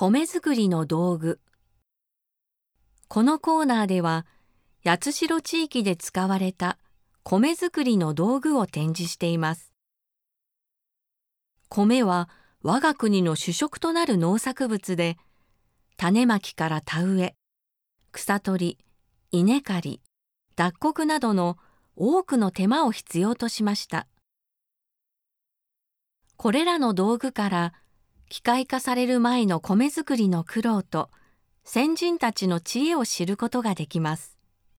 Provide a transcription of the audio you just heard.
米作りの道具。このコーナーでは、八代地域で使われた米作りの道具を展示しています。米は我が国の主食となる農作物で、種まきから田植え、草取り、稲刈り、脱穀などの多くの手間を必要としました。これらの道具から機械化される前の米作りの苦労と先人たちの知恵を知ることができます。